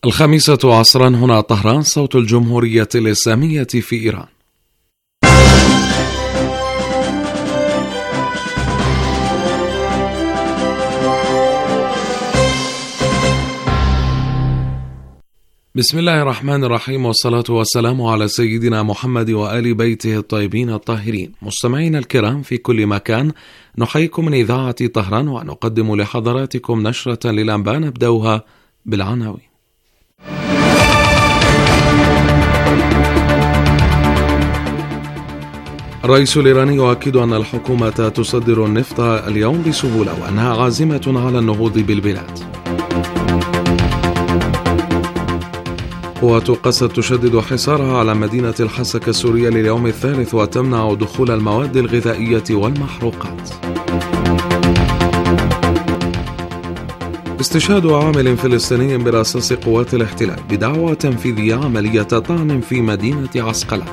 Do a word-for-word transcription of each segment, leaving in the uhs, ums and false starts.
الخامسة عصرا هنا طهران، صوت الجمهورية الإسلامية في إيران. بسم الله الرحمن الرحيم، والصلاة والسلام على سيدنا محمد وآل بيته الطيبين الطاهرين. مستمعينا الكرام في كل مكان، نحييكم من إذاعة طهران ونقدم لحضراتكم نشرة للأنباء نبدأها بالعناوين. الرئيس الإيراني يؤكد أن الحكومة تصدر النفط اليوم بسهولة وأنها عازمة على النهوض بالبلاد. قوات قسد تشدد حصارها على مدينة الحسكة السورية لليوم الثالث وتمنع دخول المواد الغذائية والمحروقات. استشهاد عامل فلسطيني برصاص قوات الاحتلال بدعوى تنفيذ عملية طعن في مدينة عسقلان.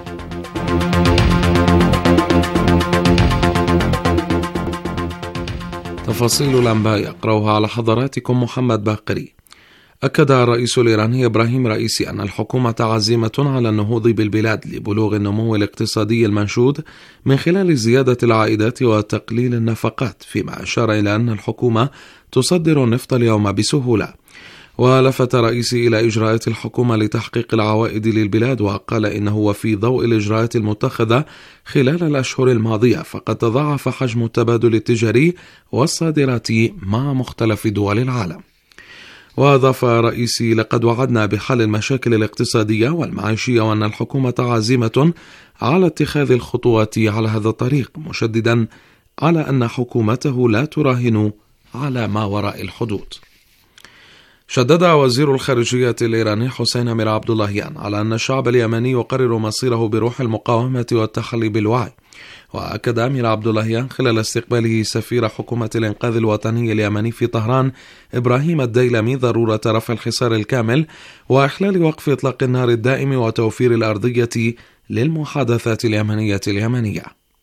تفاصيل الأنباء يقرأها على حضراتكم محمد باقري. أكد الرئيس الإيراني إبراهيم رئيسي أن الحكومة عزيمة على النهوض بالبلاد لبلوغ النمو الاقتصادي المنشود من خلال زيادة العائدات وتقليل النفقات، فيما أشار إلى أن الحكومة تصدر النفط اليوم بسهولة. ولفت رئيسي إلى إجراءات الحكومة لتحقيق العوائد للبلاد، وقال إنه وفي ضوء الإجراءات المتخذة خلال الأشهر الماضية فقد تضاعف حجم التبادل التجاري والصادرات مع مختلف دول العالم. وأضاف رئيسي: لقد وعدنا بحل المشاكل الاقتصادية والمعيشية وأن الحكومة عازمة على اتخاذ الخطوات على هذا الطريق، مشددا على أن حكومته لا تراهن على ما وراء الحدود. شدد وزير الخارجية الإيراني حسين أمير عبد اللهيان على أن الشعب اليمني يقرر مصيره بروح المقاومة والتحلي بالوعي. وأكد أمير عبد اللهيان خلال استقباله سفير حكومة الإنقاذ الوطني اليمني في طهران إبراهيم الديلمي ضرورة رفع الحصار الكامل وإحلال وقف إطلاق النار الدائم وتوفير الأرضية للمحادثات اليمنية اليمنية.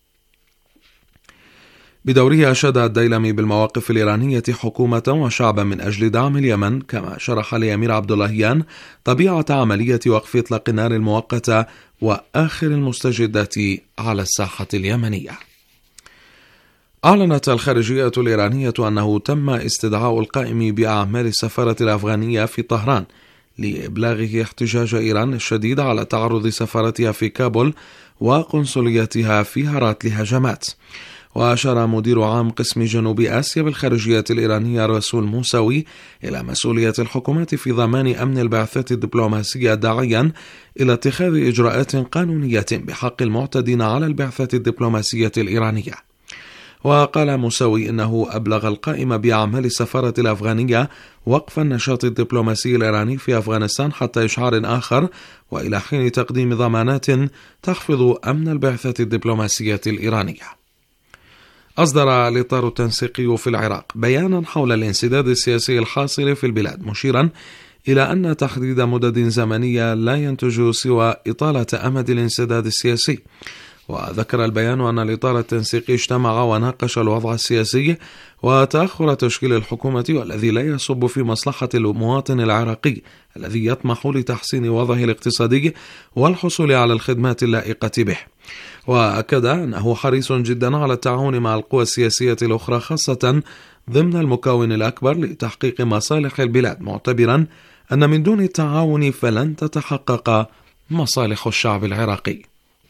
بدوره أشاد الديلمي بالمواقف الإيرانية حكومة وشعبا من أجل دعم اليمن، كما شرح لأمير عبد اللهيان طبيعة عملية وقف إطلاق النار المؤقتة وآخر المستجدات على الساحة اليمنية. أعلنت الخارجية الإيرانية أنه تم استدعاء القائم بأعمال السفارة الأفغانية في طهران لإبلاغه احتجاج إيران الشديد على تعرض سفارتها في كابول وقنصليتها في هرات لهجمات. وأشار مدير عام قسم جنوب آسيا بالخارجية الإيرانية رسول موسوي إلى مسؤولية الحكومات في ضمان أمن البعثات الدبلوماسية، داعيا إلى اتخاذ إجراءات قانونية بحق المعتدين على البعثات الدبلوماسية الإيرانية. وقال موسوي إنه أبلغ القائم بأعمال السفارة الأفغانية وقف النشاط الدبلوماسي الإيراني في أفغانستان حتى إشعار آخر، وإلى حين تقديم ضمانات تحفظ أمن البعثات الدبلوماسية الإيرانية. أصدر الإطار التنسيقي في العراق بيانا حول الانسداد السياسي الحاصل في البلاد، مشيرا إلى أن تحديد مدد زمنية لا ينتج سوى إطالة أمد الانسداد السياسي. وذكر البيان أن الإطار التنسيقي اجتمع وناقش الوضع السياسي وتأخر تشكيل الحكومة، والذي لا يصب في مصلحة المواطن العراقي الذي يطمح لتحسين وضعه الاقتصادي والحصول على الخدمات اللائقة به. وأكد أنه حريص جدا على التعاون مع القوى السياسية الأخرى، خاصة ضمن المكون الأكبر لتحقيق مصالح البلاد، معتبرا أن من دون التعاون فلن تتحقق مصالح الشعب العراقي.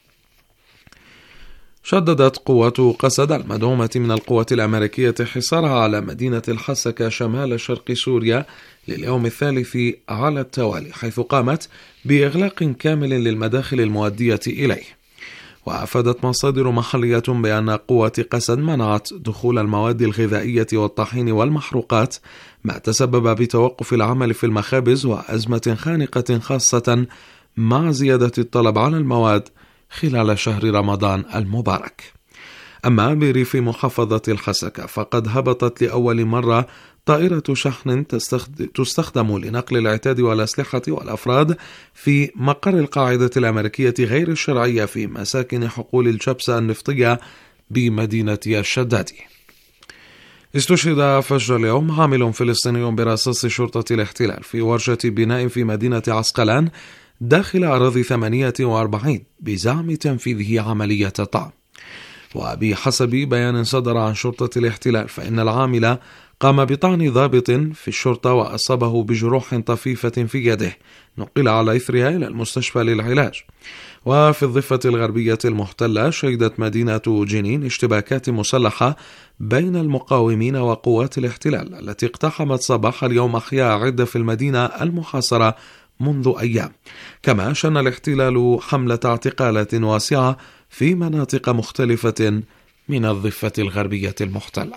شددت قوات قسد المدعومة من القوات الأمريكية حصارها على مدينة الحسكة شمال شرق سوريا لليوم الثالث على التوالي، حيث قامت بإغلاق كامل للمداخل المؤدية إليه. وأفادت مصادر محلية بأن قوات قسد منعت دخول المواد الغذائية والطحين والمحروقات، ما تسبب بتوقف العمل في المخابز وأزمة خانقة، خاصة مع زيادة الطلب على المواد خلال شهر رمضان المبارك. أما بريف محافظة الحسكة فقد هبطت لأول مرة طائرة شحن تستخدم لنقل العتاد والأسلحة والأفراد في مقر القاعدة الأمريكية غير الشرعية في مساكن حقول الجبسة النفطية بمدينة الشدادي. استشهد فجر اليوم عامل فلسطيني برصاص شرطة الاحتلال في ورشة بناء في مدينة عسقلان داخل أراضي ثمانية وأربعين بزعم تنفيذه عملية طعن. وبحسب بيان صدر عن شرطة الاحتلال فإن العامل قام بطعن ضابط في الشرطة وأصابه بجروح طفيفة في يده، نقل على إثرها إلى المستشفى للعلاج. وفي الضفة الغربية المحتلة شهدت مدينة جنين اشتباكات مسلحة بين المقاومين وقوات الاحتلال التي اقتحمت صباح اليوم أحياء عدة في المدينة المحاصرة منذ أيام. كما شن الاحتلال حملة اعتقالات واسعة في مناطق مختلفة من الضفة الغربية المحتلة.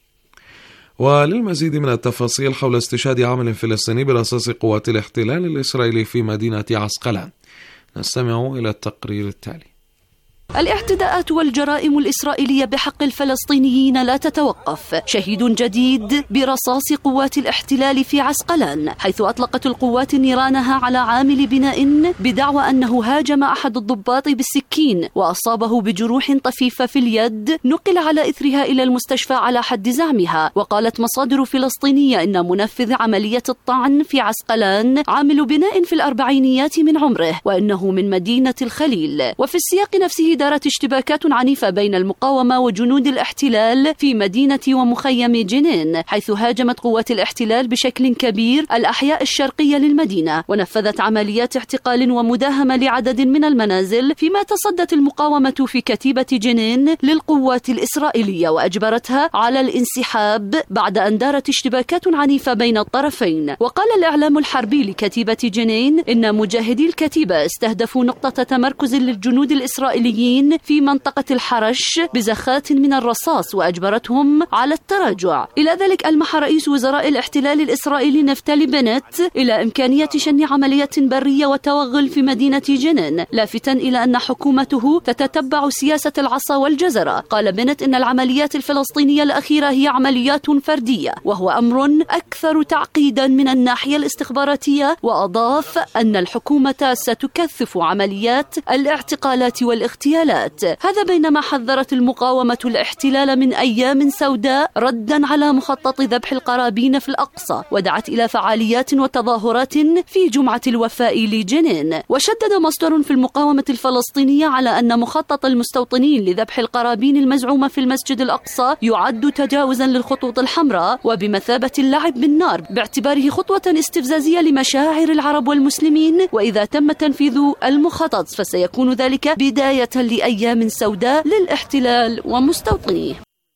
وللمزيد من التفاصيل حول استشهاد عامل فلسطيني برصاص قوات الاحتلال الإسرائيلي في مدينة عسقلان نستمع إلى التقرير التالي. الاعتداءات والجرائم الإسرائيلية بحق الفلسطينيين لا تتوقف. شهيد جديد برصاص قوات الاحتلال في عسقلان، حيث أطلقت القوات نيرانها على عامل بناء بدعوى أنه هاجم أحد الضباط بالسكين وأصابه بجروح طفيفة في اليد، نقل على إثرها إلى المستشفى على حد زعمها. وقالت مصادر فلسطينية إن منفذ عملية الطعن في عسقلان عامل بناء في الأربعينيات من عمره، وإنه من مدينة الخليل. وفي السياق نفسه دارت اشتباكات عنيفة بين المقاومة وجنود الاحتلال في مدينة ومخيم جنين، حيث هاجمت قوات الاحتلال بشكل كبير الأحياء الشرقية للمدينة، ونفذت عمليات اعتقال ومداهمة لعدد من المنازل، فيما تصدت المقاومة في كتيبة جنين للقوات الإسرائيلية وأجبرتها على الانسحاب بعد أن دارت اشتباكات عنيفة بين الطرفين. وقال الإعلام الحربي لكتيبة جنين إن مجاهدي الكتيبة استهدفوا نقطة تمركز للجنود الإسرائيليين في منطقة الحرش بزخات من الرصاص وأجبرتهم على التراجع. إلى ذلك ألمح رئيس وزراء الاحتلال الإسرائيلي نفتالي بنت إلى إمكانية شن عملية برية وتوغل في مدينة جنين، لافتاً إلى أن حكومته تتتبع سياسة العصا والجزرة. قال بنت إن العمليات الفلسطينية الأخيرة هي عمليات فردية، وهو أمر أكثر تعقيداً من الناحية الاستخباراتية، وأضاف أن الحكومة ستكثف عمليات الاعتقالات والاغتيالات. هذا بينما حذرت المقاومة الاحتلال من أيام سوداء رداً على مخطط ذبح القرابين في الأقصى، ودعت إلى فعاليات وتظاهرات في جمعة الوفاء لجنين. وشدد مصدر في المقاومة الفلسطينية على أن مخطط المستوطنين لذبح القرابين المزعومة في المسجد الأقصى يعد تجاوزاً للخطوط الحمراء وبمثابة اللعب بالنار، باعتباره خطوة استفزازية لمشاعر العرب والمسلمين. وإذا تم تنفيذ المخطط فسيكون ذلك بداية لأيام سوداء للاحتلال ومستوطنيه.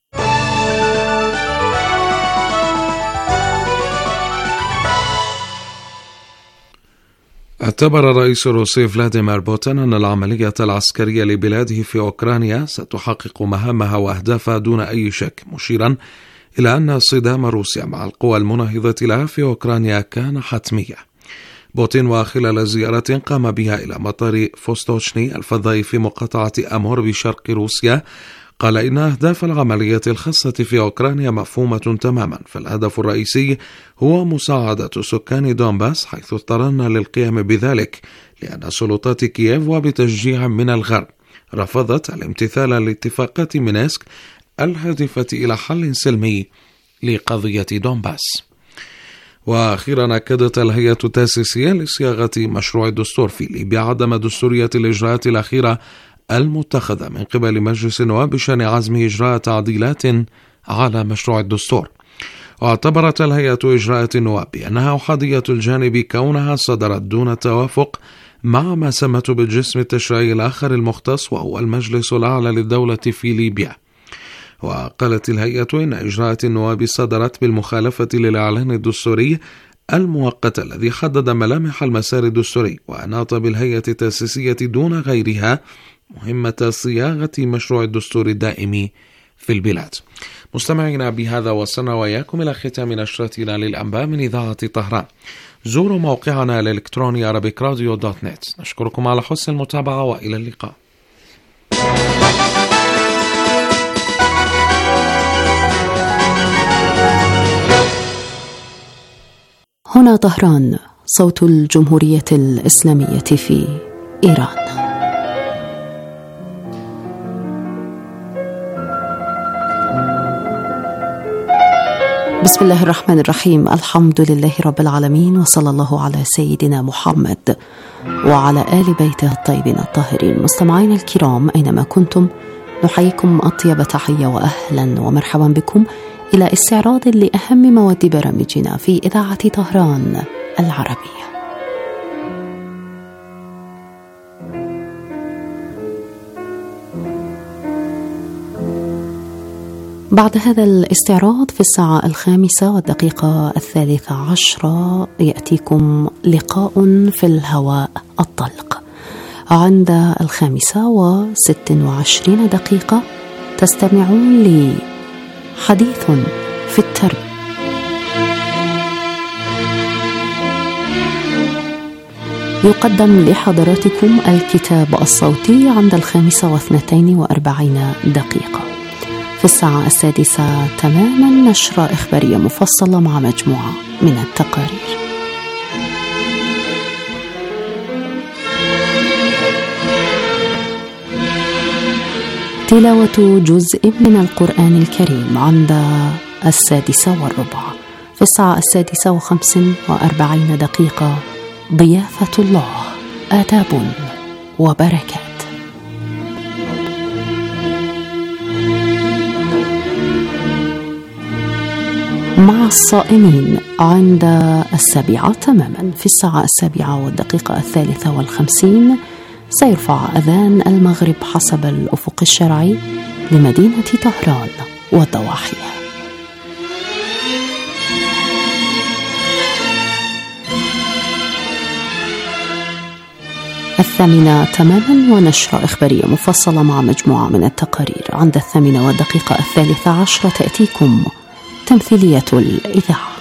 اعتبر الرئيس الروسي فلاديمير بوتين أن العملية العسكرية لبلاده في أوكرانيا ستحقق مهامها وأهدافها دون أي شك، مشيرا إلى أن صدام روسيا مع القوى المناهضة لها في أوكرانيا كان حتميا. بوتين وخلال زيارة قام بها إلى مطار فوستوشني الفضائي في مقاطعة أمور بشرق روسيا قال إن أهداف العملية الخاصة في أوكرانيا مفهومة تماما، فالهدف الرئيسي هو مساعدة سكان دونباس حيث اضطررنا للقيام بذلك لأن سلطات كييف وبتشجيع من الغرب رفضت الامتثال لاتفاقات مينسك الهادفة إلى حل سلمي لقضية دونباس. وأخيرا أكدت الهيئة التأسيسية لصياغة مشروع الدستور في ليبيا عدم دستورية الإجراءات الأخيرة المتخذة من قبل مجلس النواب بشأن عزم إجراء تعديلات على مشروع الدستور. واعتبرت الهيئة إجراءات النواب بأنها أحادية الجانب كونها صدرت دون توافق مع ما سمته بالجسم التشريعي الآخر المختص وهو المجلس الأعلى للدولة في ليبيا. وقالت الهيئة إن إجراءات النواب صدرت بالمخالفة للإعلان الدستوري المؤقت الذي حدد ملامح المسار الدستوري وأناط بالهيئة التأسيسية دون غيرها مهمة صياغة مشروع الدستور الدائم في البلاد. مستمعينا، بهذا وصلنا وإياكم إلى ختام نشرتنا للأنباء من إذاعة طهران. زوروا موقعنا الإلكتروني أرابيك راديو دوت نت. نشكركم على حسن المتابعة وإلى اللقاء. هنا طهران، صوت الجمهورية الإسلامية في إيران. بسم الله الرحمن الرحيم. الحمد لله رب العالمين، وصلى الله على سيدنا محمد وعلى آل بيته الطيبين الطاهرين. مستمعين الكرام أينما كنتم، نحييكم أطيب تحية وأهلا ومرحبا بكم إلى استعراض لأهم مواد برامجنا في إذاعة طهران العربية. بعد هذا الاستعراض في الساعة الخامسة والدقيقة الثالثة عشرة يأتيكم لقاء في الهواء الطلق. عند الخامسة وست وعشرين دقيقة تستمعون لحديث في التربية. يقدم لحضراتكم الكتاب الصوتي عند الخامسة واثنتين وأربعين دقيقة. في الساعة السادسة تماما نشرة إخبارية مفصلة مع مجموعة من التقارير. تلاوة جزء من القرآن الكريم عند السادسة والربع. في الساعة السادسة وخمس وأربعين دقيقة ضيافة الله، آداب وبركات. مع الصائمين عند السابعة تماما. في الساعة السابعة والدقيقة الثالثة والخمسين سيرفع أذان المغرب حسب الأفق الشرعي لمدينة طهران والضواحيها. الثامنة تماما ونشرة إخبارية مفصلة مع مجموعة من التقارير. عند الثامنة والدقيقة الثالثة عشرة تأتيكم تمثيلية الإذاعة.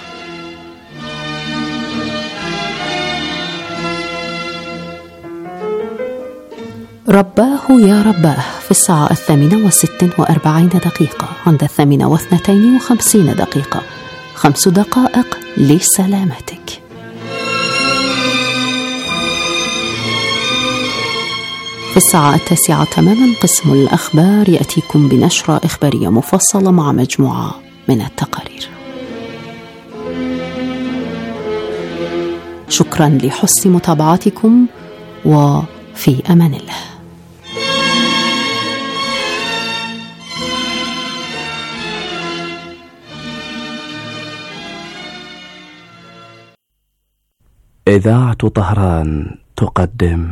رباه يا رباه في الساعة الثامنة وست وأربعين دقيقة. عند الثامنة واثنتين وخمسين دقيقة خمس دقائق لسلامتك. في الساعة التاسعة تماما قسم الأخبار يأتيكم بنشرة إخبارية مفصلة مع مجموعة من التقارير. شكرا لحسن متابعتكم وفي أمان الله. إذاعة طهران تقدم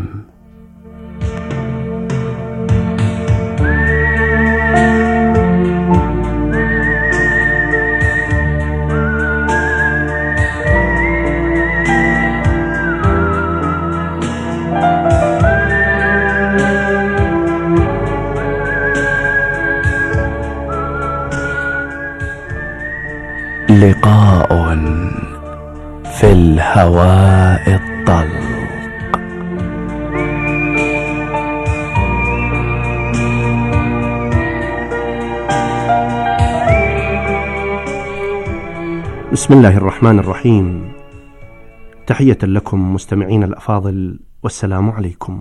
لقاء في الهواء الطلق. بسم الله الرحمن الرحيم. تحية لكم مستمعين الأفاضل، والسلام عليكم.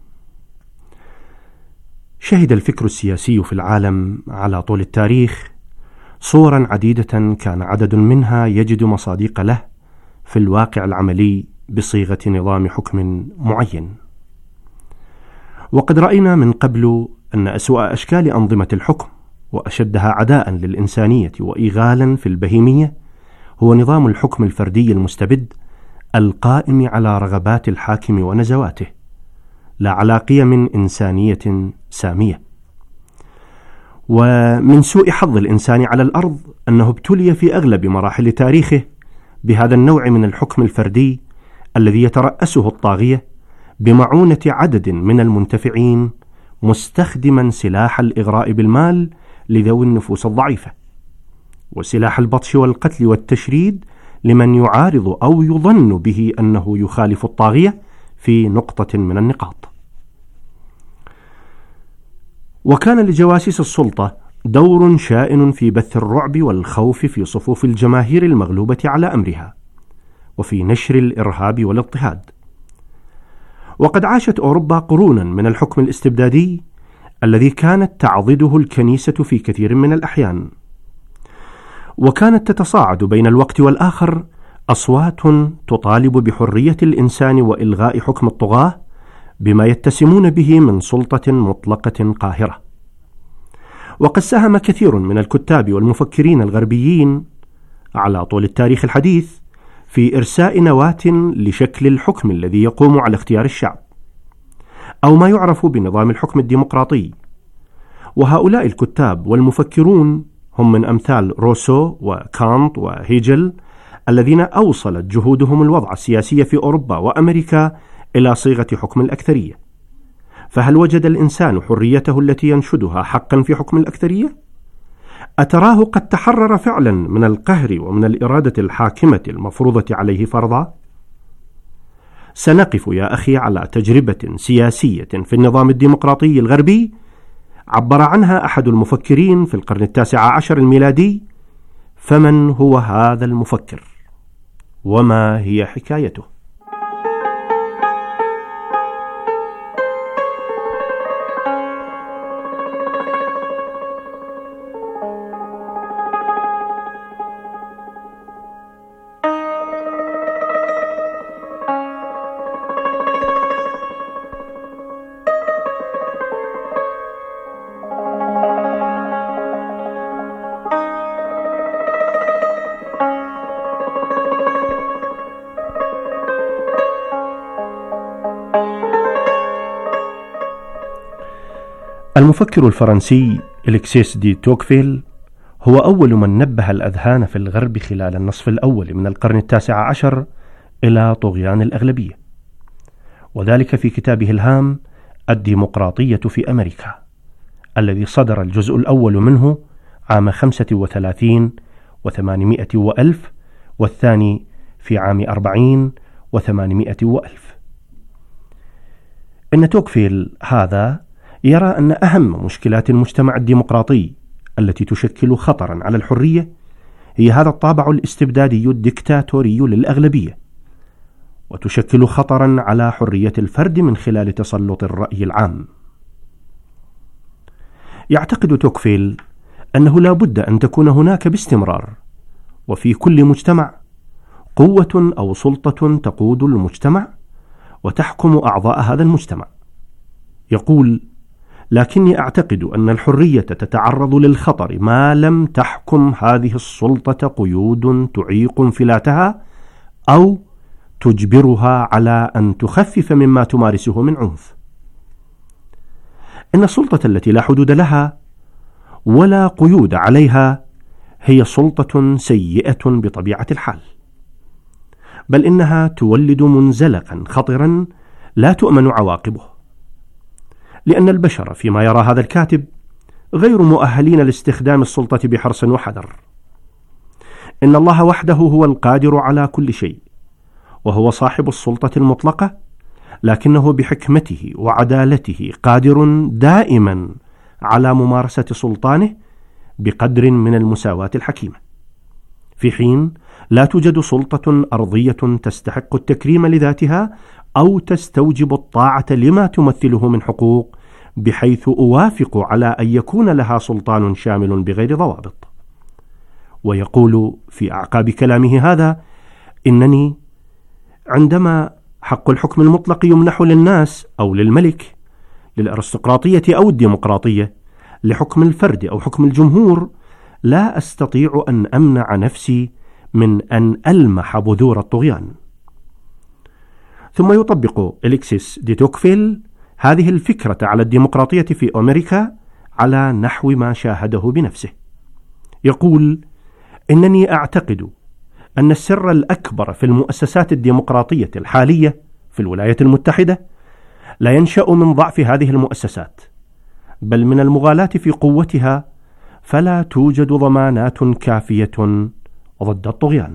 شهد الفكر السياسي في العالم على طول التاريخ صورا عديدة كان عدد منها يجد مصادق له في الواقع العملي بصيغة نظام حكم معين. وقد رأينا من قبل أن أسوأ أشكال أنظمة الحكم وأشدها عداء للإنسانية وإغالا في البهيمية هو نظام الحكم الفردي المستبد القائم على رغبات الحاكم ونزواته، لا على قيم إنسانية سامية. ومن سوء حظ الإنسان على الأرض أنه ابتلي في أغلب مراحل تاريخه بهذا النوع من الحكم الفردي الذي يترأسه الطاغية بمعونة عدد من المنتفعين، مستخدما سلاح الإغراء بالمال لذوي النفوس الضعيفة، وسلاح البطش والقتل والتشريد لمن يعارض أو يظن به أنه يخالف الطاغية في نقطة من النقاط. وكان لجواسيس السلطة دور شائن في بث الرعب والخوف في صفوف الجماهير المغلوبة على أمرها، وفي نشر الإرهاب والاضطهاد. وقد عاشت أوروبا قرونا من الحكم الاستبدادي الذي كانت تعضده الكنيسة في كثير من الأحيان. وكانت تتصاعد بين الوقت والآخر أصوات تطالب بحرية الإنسان وإلغاء حكم الطغاة بما يتسمون به من سلطة مطلقة قاهرة. وقد ساهم كثير من الكتاب والمفكرين الغربيين على طول التاريخ الحديث في إرساء نواة لشكل الحكم الذي يقوم على اختيار الشعب، أو ما يعرف بنظام الحكم الديمقراطي. وهؤلاء الكتاب والمفكرون هم من أمثال روسو وكانت وهيجل، الذين أوصلت جهودهم الوضع السياسي في أوروبا وأمريكا إلى صيغة حكم الأكثرية. فهل وجد الإنسان حريته التي ينشدها حقا في حكم الأكثرية؟ أتراه قد تحرر فعلا من القهر ومن الإرادة الحاكمة المفروضة عليه فرضا؟ سنقف يا أخي على تجربة سياسية في النظام الديمقراطي الغربي عبر عنها أحد المفكرين في القرن التاسع عشر الميلادي. فمن هو هذا المفكر؟ وما هي حكايته؟ المفكر الفرنسي أليكسيس دي توكفيل هو أول من نبه الأذهان في الغرب خلال النصف الأول من القرن التاسع عشر إلى طغيان الأغلبية، وذلك في كتابه الهام الديمقراطية في أمريكا، الذي صدر الجزء الأول منه عام خمسة وثلاثين وثمانمائة وألف، والثاني في عام أربعين وثمانمائة وألف. إن توكفيل هذا يرى أن أهم مشكلات المجتمع الديمقراطي التي تشكل خطرا على الحرية هي هذا الطابع الاستبدادي الدكتاتوري للأغلبية، وتشكل خطرا على حرية الفرد من خلال تسلط الرأي العام. يعتقد توكفيل أنه لا بد أن تكون هناك باستمرار وفي كل مجتمع قوة أو سلطة تقود المجتمع وتحكم أعضاء هذا المجتمع. يقول: لكني أعتقد أن الحرية تتعرض للخطر ما لم تحكم هذه السلطة قيود تعيق انفلاتها أو تجبرها على أن تخفف مما تمارسه من عنف. إن السلطة التي لا حدود لها ولا قيود عليها هي سلطة سيئة بطبيعة الحال، بل إنها تولد منزلقا خطرا لا تؤمن عواقبه، لأن البشر فيما يرى هذا الكاتب غير مؤهلين لاستخدام السلطة بحرص وحذر. إن الله وحده هو القادر على كل شيء، وهو صاحب السلطة المطلقة، لكنه بحكمته وعدالته قادر دائما على ممارسة سلطانه بقدر من المساواة الحكيمة، في حين لا توجد سلطة أرضية تستحق التكريم لذاتها أو تستوجب الطاعة لما تمثله من حقوق، بحيث أوافق على أن يكون لها سلطان شامل بغير ضوابط. ويقول في أعقاب كلامه هذا: إنني عندما حق الحكم المطلق يمنح للناس أو للملك، للأرستقراطية أو الديمقراطية، لحكم الفرد أو حكم الجمهور، لا أستطيع أن أمنع نفسي من أن ألمح بذور الطغيان. ثم يطبق أليكسيس دي توكفيل هذه الفكرة على الديمقراطية في أمريكا على نحو ما شاهده بنفسه. يقول: إنني أعتقد أن السر الأكبر في المؤسسات الديمقراطية الحالية في الولايات المتحدة لا ينشأ من ضعف هذه المؤسسات، بل من المغالاة في قوتها، فلا توجد ضمانات كافية ضد الطغيان.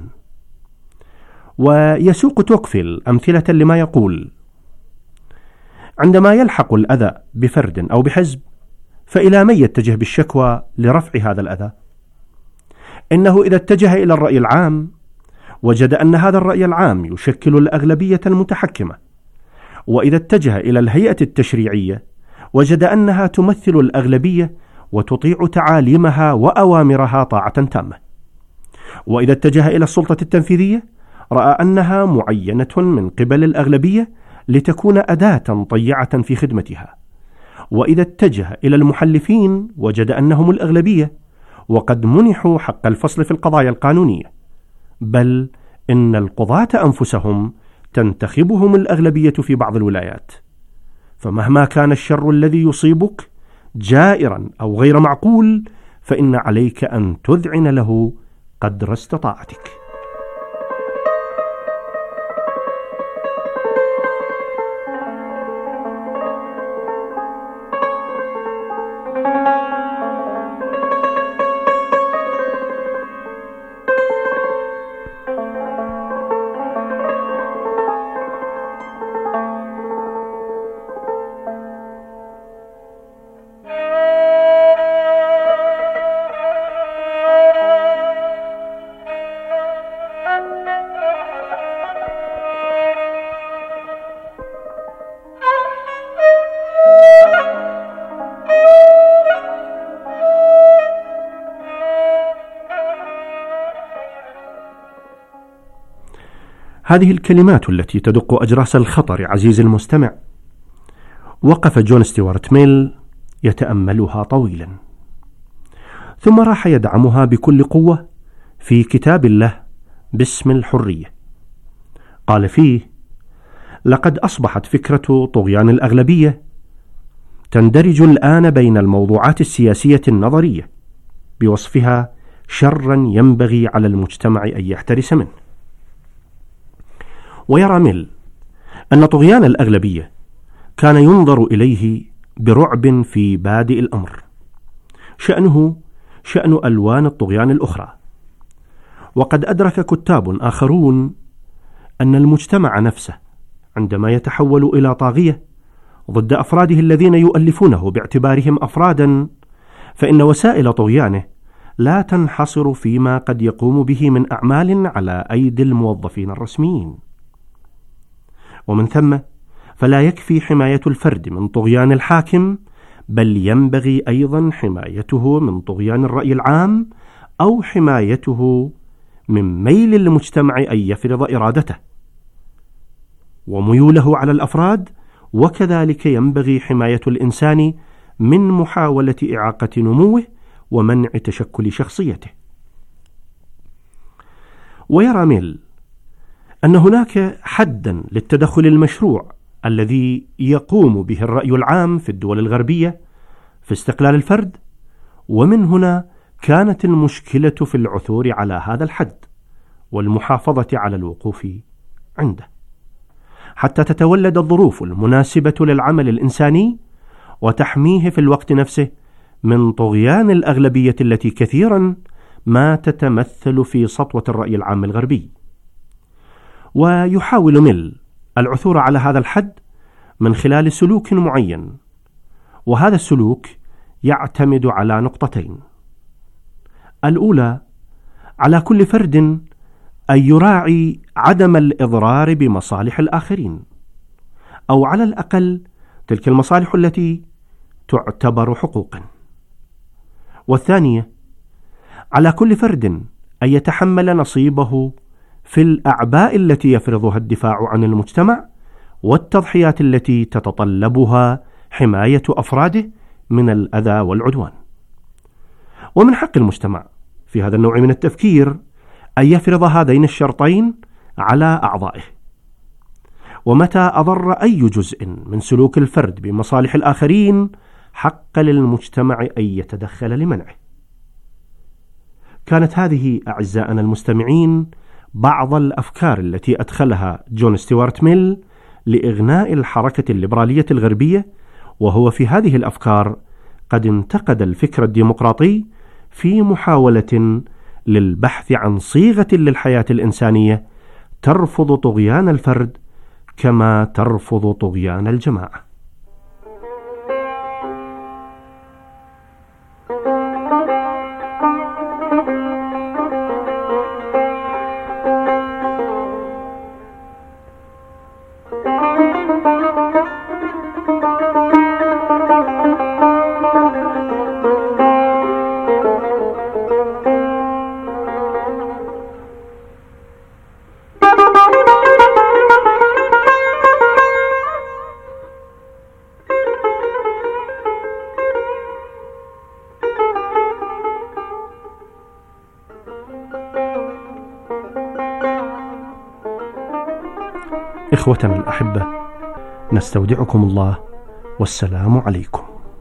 ويسوق توكفيل أمثلة لما يقول: عندما يلحق الأذى بفرد أو بحزب، فإلى من يتجه بالشكوى لرفع هذا الأذى؟ إنه إذا اتجه إلى الرأي العام وجد أن هذا الرأي العام يشكل الأغلبية المتحكمة، وإذا اتجه إلى الهيئة التشريعية وجد أنها تمثل الأغلبية وتطيع تعاليمها وأوامرها طاعة تامة. وإذا اتجه إلى السلطة التنفيذية رأى أنها معينة من قبل الأغلبية لتكون أداة طيعة في خدمتها، وإذا اتجه إلى المحلفين وجد أنهم الأغلبية وقد منحوا حق الفصل في القضايا القانونية، بل إن القضاة أنفسهم تنتخبهم الأغلبية في بعض الولايات. فمهما كان الشر الذي يصيبك جائرا أو غير معقول فإن عليك أن تذعن له قدر استطاعتك. هذه الكلمات التي تدق أجراس الخطر عزيزي المستمع. وقف جون ستيوارت ميل يتأملها طويلا، ثم راح يدعمها بكل قوة في كتاب الله باسم الحرية. قال فيه: لقد أصبحت فكرة طغيان الأغلبية تندرج الآن بين الموضوعات السياسية النظرية بوصفها شرا ينبغي على المجتمع أن يحترس منه. ويرى ميل أن طغيان الأغلبية كان ينظر إليه برعب في بادئ الأمر، شأنه شأن ألوان الطغيان الأخرى. وقد أدرك كتاب آخرون أن المجتمع نفسه عندما يتحول إلى طاغية ضد أفراده الذين يؤلفونه باعتبارهم أفرادا، فإن وسائل طغيانه لا تنحصر فيما قد يقوم به من أعمال على أيدي الموظفين الرسميين. ومن ثم فلا يكفي حماية الفرد من طغيان الحاكم، بل ينبغي أيضا حمايته من طغيان الرأي العام أو حمايته من ميل المجتمع أن يفرض إرادته وميوله على الأفراد، وكذلك ينبغي حماية الإنسان من محاولة إعاقة نموه ومنع تشكل شخصيته. ويرى ميل أن هناك حدا للتدخل المشروع الذي يقوم به الرأي العام في الدول الغربية في استقلال الفرد، ومن هنا كانت المشكلة في العثور على هذا الحد والمحافظة على الوقوف عنده حتى تتولد الظروف المناسبة للعمل الإنساني وتحميه في الوقت نفسه من طغيان الأغلبية التي كثيرا ما تتمثل في سطوة الرأي العام الغربي. ويحاول ميل العثور على هذا الحد من خلال سلوك معين، وهذا السلوك يعتمد على نقطتين: الأولى على كل فرد أن يراعي عدم الإضرار بمصالح الآخرين، أو على الأقل تلك المصالح التي تعتبر حقوقا. والثانية على كل فرد أن يتحمل نصيبه في الأعباء التي يفرضها الدفاع عن المجتمع والتضحيات التي تتطلبها حماية أفراده من الأذى والعدوان. ومن حق المجتمع في هذا النوع من التفكير أن يفرض هذين الشرطين على أعضائه، ومتى أضر أي جزء من سلوك الفرد بمصالح الآخرين حق للمجتمع أن يتدخل لمنعه. كانت هذه أعزائنا المستمعين بعض الأفكار التي أدخلها جون ستيوارت ميل لإغناء الحركة الليبرالية الغربية، وهو في هذه الأفكار قد انتقد الفكر الديمقراطي في محاولة للبحث عن صيغة للحياة الإنسانية ترفض طغيان الفرد كما ترفض طغيان الجماعة. إخوتنا الأحبة، نستودعكم الله والسلام عليكم.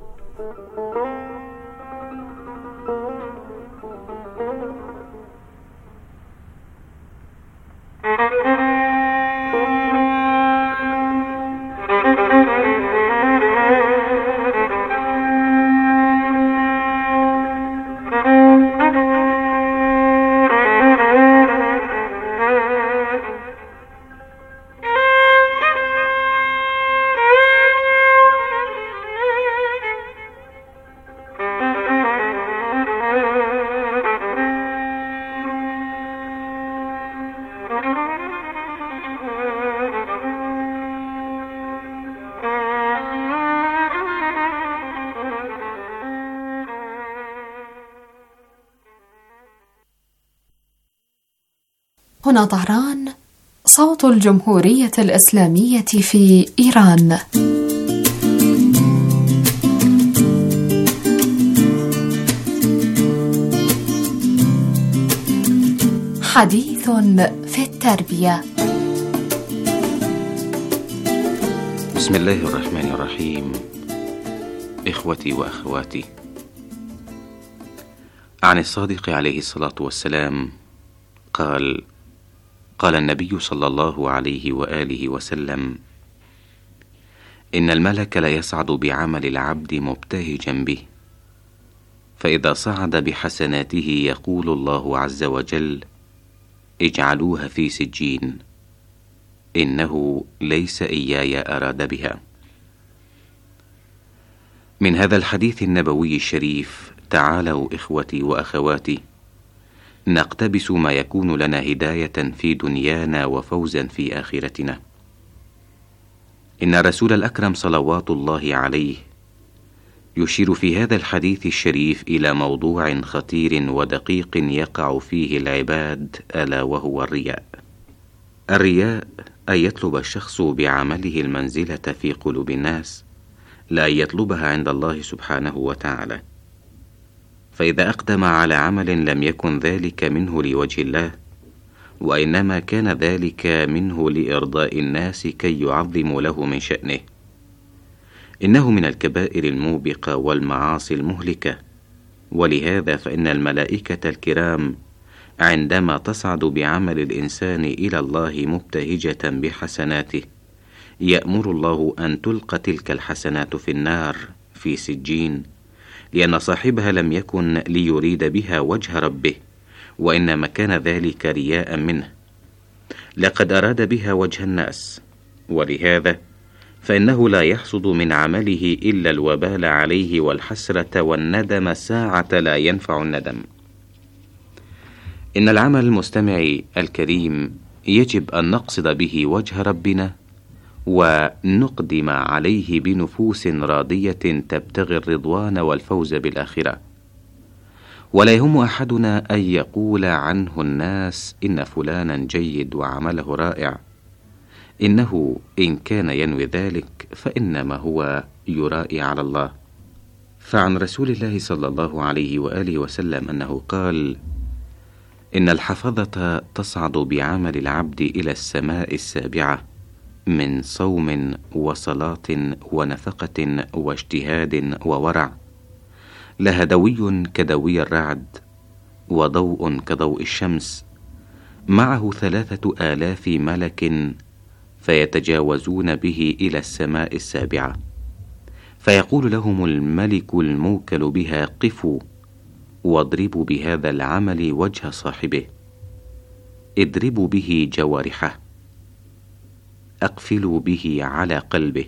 هنا طهران، صوت الجمهورية الإسلامية في إيران. حديث في التربية. بسم الله الرحمن الرحيم. إخوتي وأخواتي، عن الصادق عليه الصلاة والسلام قال: قال النبي صلى الله عليه وآله وسلم: إن الملك لا يصعد بعمل العبد مبتهجا به، فإذا صعد بحسناته يقول الله عز وجل: اجعلوها في سجين، إنه ليس إياي أراد بها. من هذا الحديث النبوي الشريف تعالوا إخوتي وأخواتي نقتبس ما يكون لنا هداية في دنيانا وفوزا في آخرتنا. إن رسول الأكرم صلوات الله عليه يشير في هذا الحديث الشريف إلى موضوع خطير ودقيق يقع فيه العباد، ألا وهو الرياء. الرياء أن يطلب الشخص بعمله المنزلة في قلوب الناس، لا يطلبها عند الله سبحانه وتعالى. فإذا أقدم على عمل لم يكن ذلك منه لوجه الله، وإنما كان ذلك منه لإرضاء الناس كي يعظموا له من شأنه، إنه من الكبائر الموبقة والمعاصي المهلكة. ولهذا فإن الملائكة الكرام عندما تصعد بعمل الإنسان إلى الله مبتهجة بحسناته يأمر الله أن تلقى تلك الحسنات في النار في سجين، لأن صاحبها لم يكن ليريد بها وجه ربه، وإنما كان ذلك رياء منه، لقد أراد بها وجه الناس. ولهذا فإنه لا يحصد من عمله إلا الوبال عليه والحسرة والندم ساعة لا ينفع الندم. إن العمل المستمع الكريم يجب أن نقصد به وجه ربنا، ونقدم عليه بنفوس راضية تبتغي الرضوان والفوز بالآخرة. ولا يهم أحدنا أن يقول عنه الناس إن فلانا جيد وعمله رائع، إنه إن كان ينوي ذلك فإنما هو يرائي على الله. فعن رسول الله صلى الله عليه وآله وسلم أنه قال: إن الحفظة تصعد بعمل العبد إلى السماء السابعة من صوم وصلاة ونفقة واجتهاد وورع، لها دوي كدوي الرعد، وضوء كضوء الشمس، معه ثلاثة آلاف ملك فيتجاوزون به إلى السماء السابعة، فيقول لهم الملك الموكل بها: قفوا واضربوا بهذا العمل وجه صاحبه، اضربوا به جوارحه، أقفلوا به على قلبه،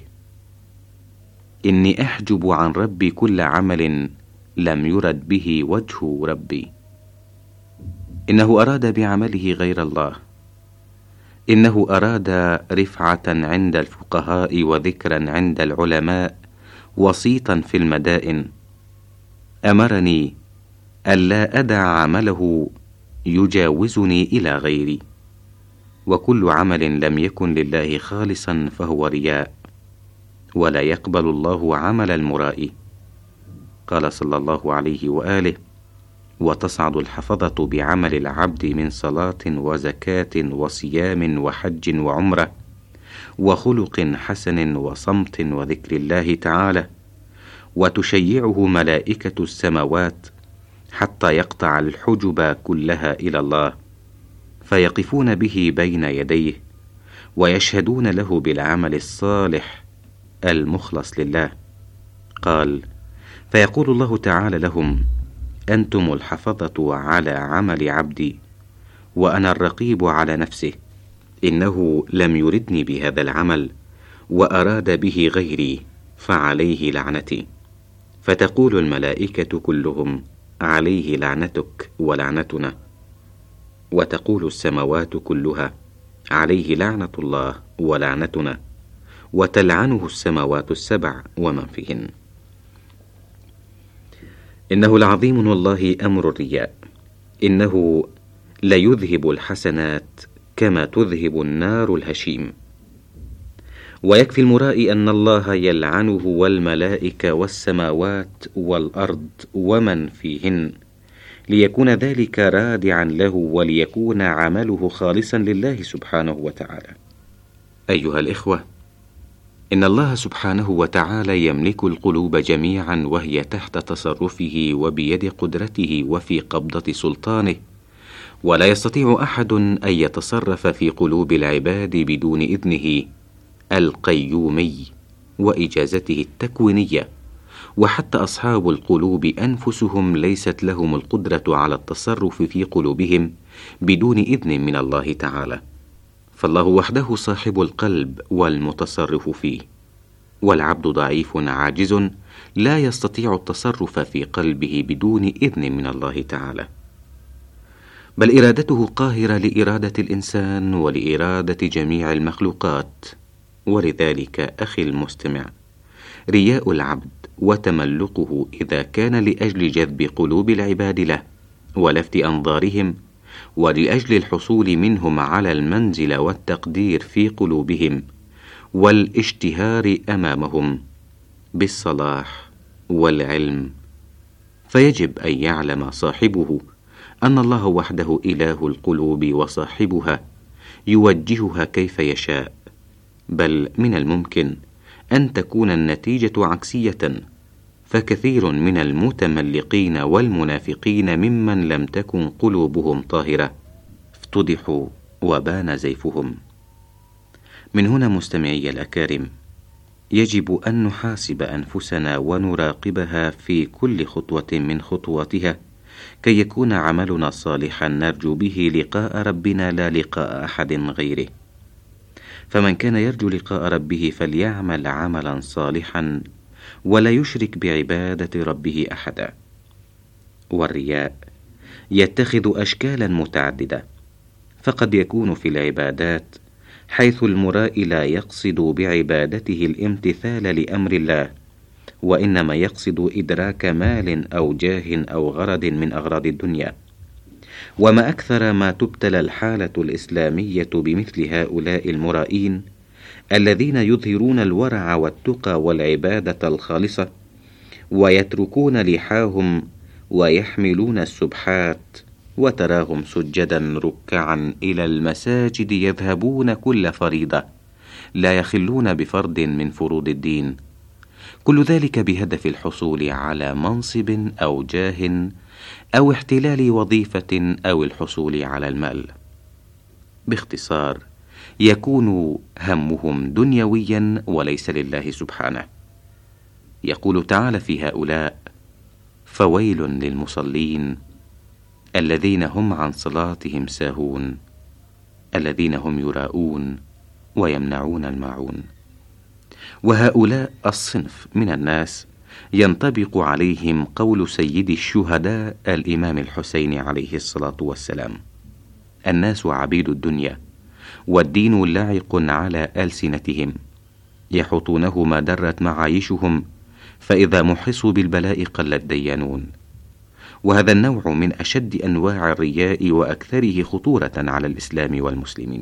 إني أحجب عن ربي كل عمل لم يرد به وجه ربي. إنه أراد بعمله غير الله، إنه أراد رفعة عند الفقهاء وذكرا عند العلماء وصيتا في المدائن. أمرني ألا أدع عمله يجاوزني إلى غيري، وكل عمل لم يكن لله خالصا فهو رياء، ولا يقبل الله عمل المرائي. قال صلى الله عليه وآله: وتصعد الحفظة بعمل العبد من صلاة وزكاة وصيام وحج وعمرة وخلق حسن وصمت وذكر الله تعالى، وتشيعه ملائكة السماوات حتى يقطع الحجب كلها إلى الله، فيقفون به بين يديه ويشهدون له بالعمل الصالح المخلص لله. قال: فيقول الله تعالى لهم: أنتم الحفظة على عمل عبدي، وأنا الرقيب على نفسه، إنه لم يردني بهذا العمل وأراد به غيري، فعليه لعنتي. فتقول الملائكة كلهم: عليه لعنتك ولعنتنا. وتقول السماوات كلها: عليه لعنة الله ولعنتنا، وتلعنه السماوات السبع ومن فيهن. إنه لعظيم والله أمر الرياء، إنه ليذهب الحسنات كما تذهب النار الهشيم. ويكفي المرائي أن الله يلعنه والملائكة والسماوات والأرض ومن فيهن، ليكون ذلك رادعا له وليكون عمله خالصا لله سبحانه وتعالى. أيها الإخوة، إن الله سبحانه وتعالى يملك القلوب جميعا، وهي تحت تصرفه وبيد قدرته وفي قبضة سلطانه، ولا يستطيع أحد أن يتصرف في قلوب العباد بدون إذنه القيومي وإجازته التكوينية. وحتى أصحاب القلوب أنفسهم ليست لهم القدرة على التصرف في قلوبهم بدون إذن من الله تعالى، فالله وحده صاحب القلب والمتصرف فيه، والعبد ضعيف عاجز لا يستطيع التصرف في قلبه بدون إذن من الله تعالى، بل إرادته قاهرة لإرادة الإنسان ولإرادة جميع المخلوقات. ولذلك أخي المستمع، رياء العبد وتملقه إذا كان لأجل جذب قلوب العباد له ولفت أنظارهم، ولأجل الحصول منهم على المنزل والتقدير في قلوبهم والاشتهار أمامهم بالصلاح والعلم، فيجب أن يعلم صاحبه أن الله وحده إله القلوب وصاحبها يوجهها كيف يشاء، بل من الممكن أن تكون النتيجة عكسية، فكثير من المتملقين والمنافقين ممن لم تكن قلوبهم طاهرة افتضحوا وبان زيفهم. من هنا مستمعي الأكارم، يجب أن نحاسب أنفسنا ونراقبها في كل خطوة من خطواتها، كي يكون عملنا صالحا نرجو به لقاء ربنا لا لقاء أحد غيره. فمن كان يرجو لقاء ربه فليعمل عملا صالحا ولا يشرك بعبادة ربه أحدا. والرياء يتخذ أشكالا متعددة، فقد يكون في العبادات حيث المرائي لا يقصد بعبادته الامتثال لأمر الله، وإنما يقصد إدراك مال أو جاه أو غرض من أغراض الدنيا. وما أكثر ما تبتلى الحالة الإسلامية بمثل هؤلاء المرائين الذين يظهرون الورع والتقى والعبادة الخالصة، ويتركون لحاهم ويحملون السبحات، وتراهم سجدا ركعا إلى المساجد يذهبون كل فريضة، لا يخلون بفرض من فروض الدين، كل ذلك بهدف الحصول على منصب أو جاه أو احتلال وظيفة أو الحصول على المال. باختصار، يكون همهم دنيويا وليس لله سبحانه. يقول تعالى في هؤلاء: فويل للمصلين الذين هم عن صلاتهم ساهون الذين هم يراءون ويمنعون الماعون. وهؤلاء الصنف من الناس ينطبق عليهم قول سيد الشهداء الإمام الحسين عليه الصلاة والسلام: الناس عبيد الدنيا والدين لاعق على ألسنتهم، يحطونه ما درت معايشهم، فإذا محصوا بالبلاء قل الديانون. وهذا النوع من أشد أنواع الرياء وأكثره خطورة على الإسلام والمسلمين.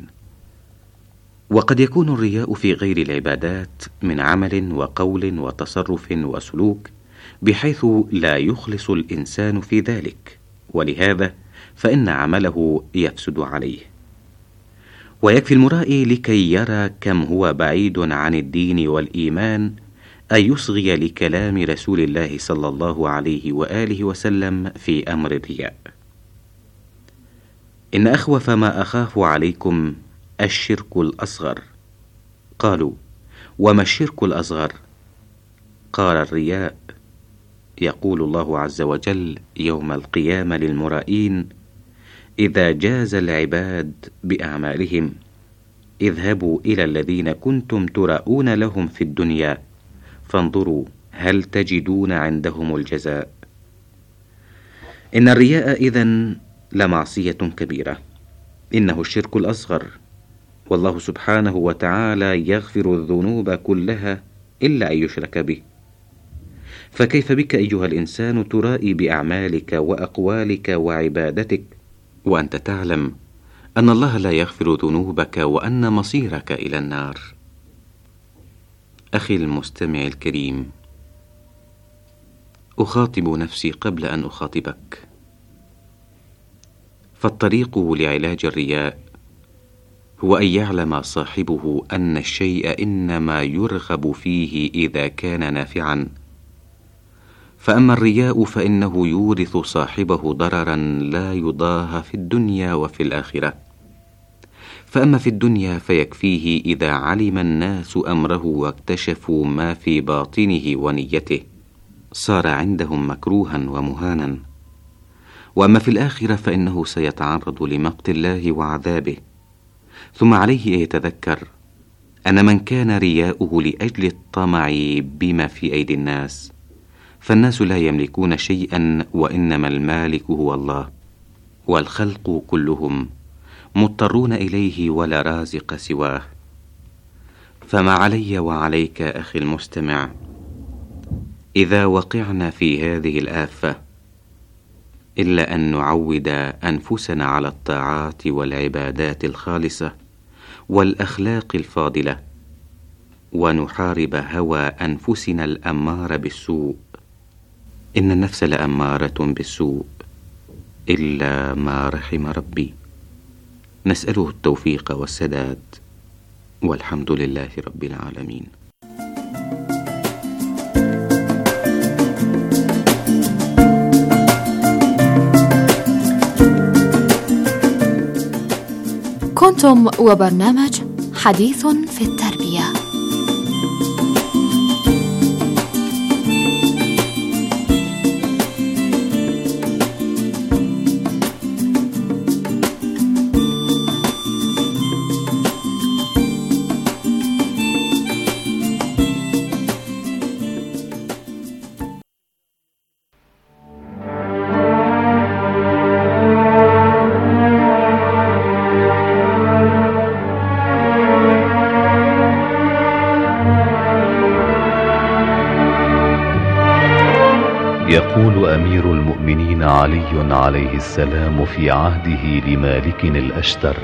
وقد يكون الرياء في غير العبادات من عمل وقول وتصرف وسلوك، بحيث لا يخلص الإنسان في ذلك، ولهذا فإن عمله يفسد عليه. ويكفي المرائي لكي يرى كم هو بعيد عن الدين والإيمان أن يصغي لكلام رسول الله صلى الله عليه وآله وسلم في أمر الرياء. إن أخوف ما أخاف عليكم الشرك الأصغر. قالوا: وما الشرك الأصغر؟ قال: الرياء. يقول الله عز وجل يوم القيامة للمرائين: إذا جاز العباد بأعمالهم اذهبوا إلى الذين كنتم تراءون لهم في الدنيا فانظروا هل تجدون عندهم الجزاء. إن الرياء إذن لمعصية كبيرة، إنه الشرك الأصغر، والله سبحانه وتعالى يغفر الذنوب كلها إلا أن يشرك به. فكيف بك أيها الإنسان ترائي بأعمالك وأقوالك وعبادتك وأنت تعلم أن الله لا يغفر ذنوبك وأن مصيرك إلى النار؟ أخي المستمع الكريم، أخاطب نفسي قبل أن أخاطبك، فالطريق لعلاج الرياء هو أن يعلم صاحبه أن الشيء إنما يرغب فيه إذا كان نافعا، فأما الرياء فإنه يورث صاحبه ضررا لا يضاهى في الدنيا وفي الآخرة. فأما في الدنيا فيكفيه إذا علم الناس أمره واكتشفوا ما في باطنه ونيته، صار عندهم مكروها ومهانا. وأما في الآخرة فإنه سيتعرض لمقت الله وعذابه. ثم عليه أن يتذكر أن من كان رياؤه لأجل الطمع بما في أيدي الناس، فالناس لا يملكون شيئا، وإنما المالك هو الله، والخلق كلهم مضطرون إليه ولا رازق سواه. فما علي وعليك أخي المستمع إذا وقعنا في هذه الآفة إلا أن نعود أنفسنا على الطاعات والعبادات الخالصة والأخلاق الفاضلة، ونحارب هوى أنفسنا الأمار بالسوء. إن النفس لأمارة بالسوء إلا ما رحم ربي. نسأله التوفيق والسداد، والحمد لله رب العالمين. كنتم وبرنامج حديث في التربية. يقول أمير المؤمنين علي عليه السلام في عهده لمالك الأشتر: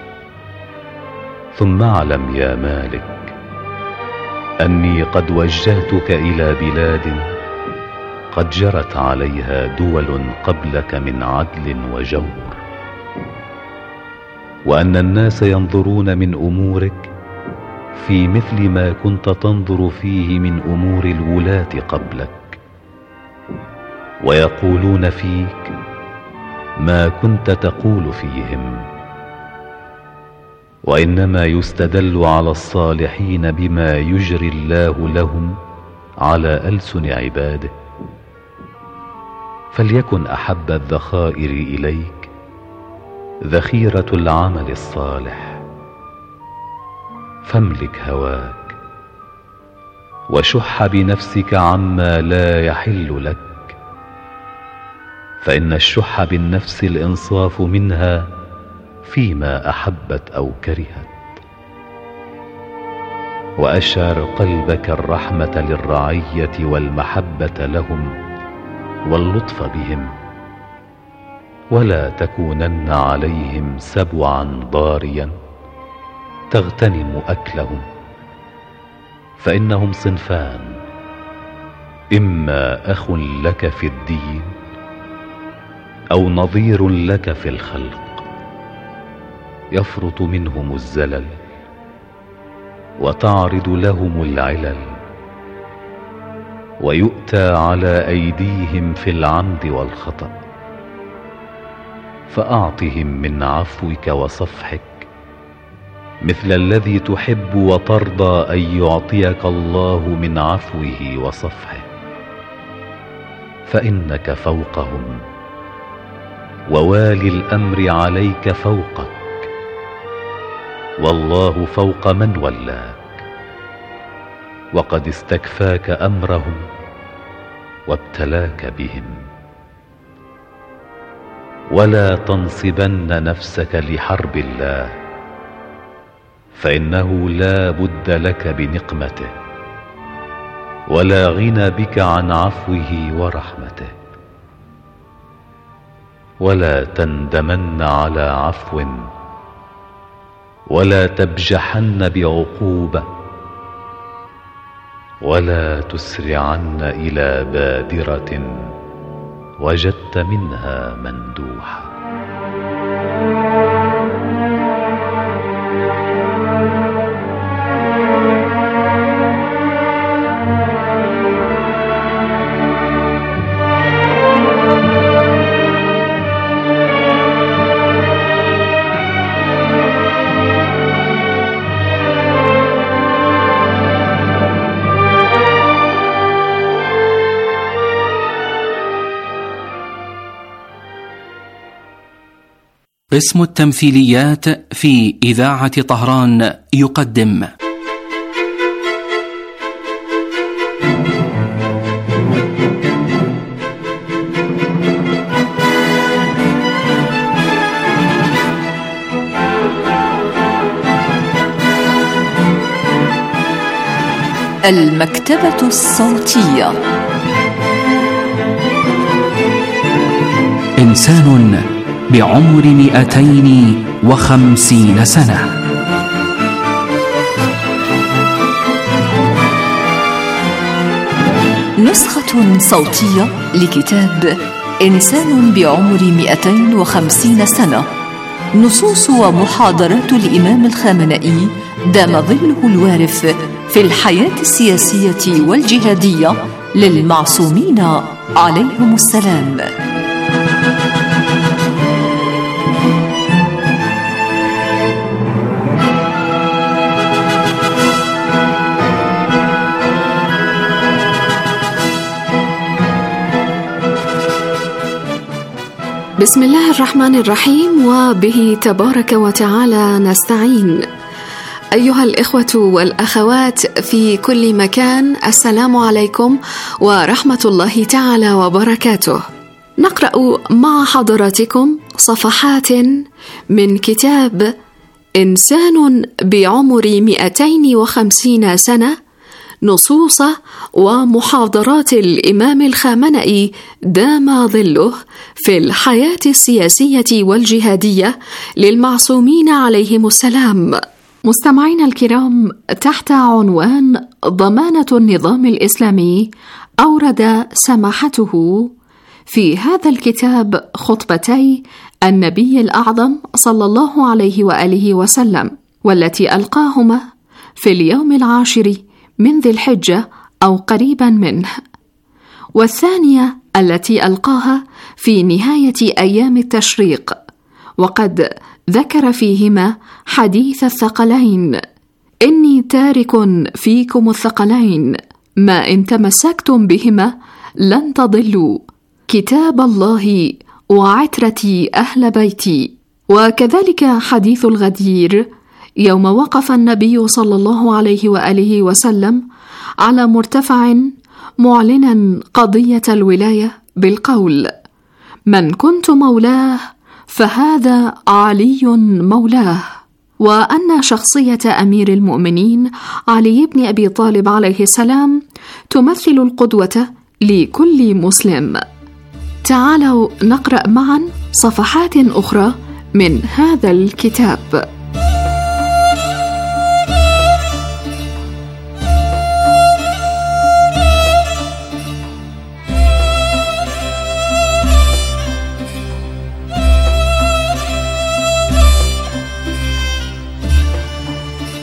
ثم اعلم يا مالك أني قد وجهتك إلى بلاد قد جرت عليها دول قبلك من عدل وجور، وأن الناس ينظرون من أمورك في مثل ما كنت تنظر فيه من أمور الولاة قبلك، ويقولون فيك ما كنت تقول فيهم. وإنما يستدل على الصالحين بما يجري الله لهم على ألسن عباده. فليكن أحب الذخائر إليك ذخيرة العمل الصالح، فاملك هواك وشح بنفسك عما لا يحل لك، فإن الشح بالنفس الإنصاف منها فيما أحبت أو كرهت. وأشعر قلبك الرحمة للرعية والمحبة لهم واللطف بهم، ولا تكونن عليهم سبعا ضاريا تغتنم أكلهم. فإنهم صنفان: إما أخ لك في الدين أو نظير لك في الخلق. يفرط منهم الزلل وتعرض لهم العلل، ويؤتى على أيديهم في العمد والخطأ، فأعطهم من عفوك وصفحك مثل الذي تحب وترضى أن يعطيك الله من عفوه وصفحه، فإنك فوقهم، ووالي الأمر عليك فوقك، والله فوق من ولاك، وقد استكفاك أمرهم وابتلاك بهم. ولا تنصبن نفسك لحرب الله، فإنه لا بد لك بنقمته، ولا غنى بك عن عفوه ورحمته. ولا تندمن على عفو، ولا تبجحن بعقوبة، ولا تسرعن إلى بادرة وجدت منها مندوحة. قسم التمثيليات في إذاعة طهران يقدم المكتبة الصوتية. إنسان بعمر مئتين وخمسين سنة. نسخة صوتية لكتاب إنسان بعمر مئتين وخمسين سنة، نصوص ومحاضرات الإمام الخامنئي دام ظله الوارف في الحياة السياسية والجهادية للمعصومين عليهم السلام. بسم الله الرحمن الرحيم، وبه تبارك وتعالى نستعين. أيها الإخوة والأخوات في كل مكان، السلام عليكم ورحمة الله تعالى وبركاته. نقرأ مع حضراتكم صفحات من كتاب إنسان بعمر مئتين وخمسين سنة، نصوص ومحاضرات الإمام الخامنئي دام ظله في الحياة السياسية والجهادية للمعصومين عليهم السلام. مستمعينا الكرام، تحت عنوان ضمانة النظام الإسلامي أورد سماحته في هذا الكتاب خطبتي النبي الأعظم صلى الله عليه وآله وسلم، والتي ألقاهما في اليوم العاشر من ذي الحجة أو قريبا منه، والثانية التي ألقاها في نهاية أيام التشريق، وقد ذكر فيهما حديث الثقلين: إني تارك فيكم الثقلين، ما إن تمسكتم بهما لن تضلوا، كتاب الله وعترتي أهل بيتي. وكذلك حديث الغدير، يوم وقف النبي صلى الله عليه وآله وسلم على مرتفع معلنا قضية الولاية بالقول: من كنت مولاه فهذا علي مولاه. وأن شخصية أمير المؤمنين علي بن أبي طالب عليه السلام تمثل القدوة لكل مسلم. تعالوا نقرأ معا صفحات أخرى من هذا الكتاب.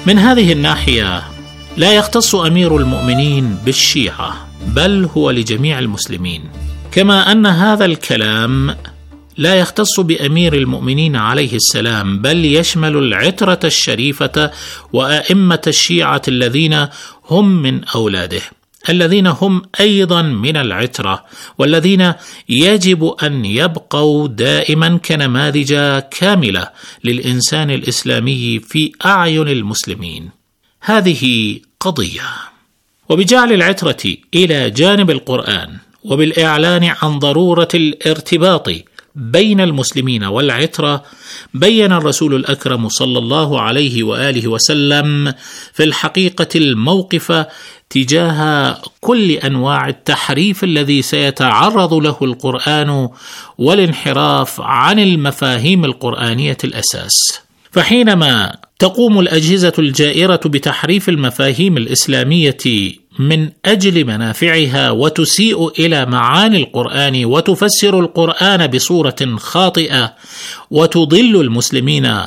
من هذه الناحية لا يختص أمير المؤمنين بالشيعة، بل هو لجميع المسلمين، كما أن هذا الكلام لا يختص بأمير المؤمنين عليه السلام، بل يشمل العترة الشريفة وأئمة الشيعة الذين هم من أولاده، الذين هم أيضا من العترة، والذين يجب أن يبقوا دائما كنماذج كاملة للإنسان الإسلامي في أعين المسلمين. هذه قضية. وبجعل العترة إلى جانب القرآن وبالإعلان عن ضرورة الارتباط بين المسلمين والعترة، بين الرسول الأكرم صلى الله عليه وآله وسلم في الحقيقة الموقف تجاه كل أنواع التحريف الذي سيتعرض له القرآن والانحراف عن المفاهيم القرآنية الأساس. فحينما تقوم الأجهزة الجائرة بتحريف المفاهيم الإسلامية من أجل منافعها وتسيء إلى معاني القرآن وتفسر القرآن بصورة خاطئة وتضل المسلمين